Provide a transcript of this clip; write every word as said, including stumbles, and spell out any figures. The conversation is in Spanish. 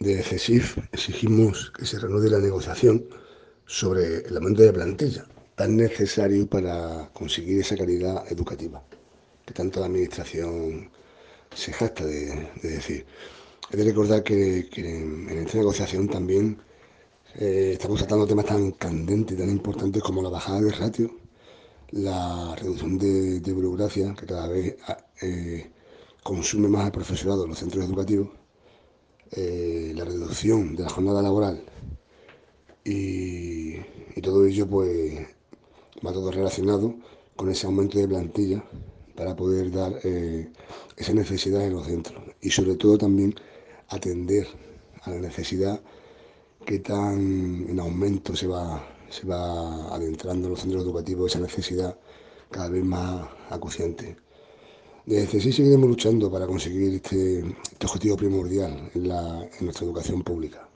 de CESIF exigimos que se reanude la negociación sobre el aumento de plantilla, tan necesario para conseguir esa calidad educativa que tanto la Administración se jacta de, de decir. He de recordar que, que en esta negociación también eh, estamos tratando temas tan candentes y tan importantes como la bajada de ratio, la reducción de, de burocracia, que cada vez eh, consume más al profesorado en los centros educativos, eh, la reducción de la jornada laboral y, y todo ello pues va todo relacionado con ese aumento de plantilla para poder dar eh, esa necesidad en los centros y sobre todo también atender a la necesidad que tan en aumento se va, se va adentrando en los centros educativos, esa necesidad cada vez más acuciante. Desde sí seguiremos luchando para conseguir este, este objetivo primordial en, la, en nuestra educación pública.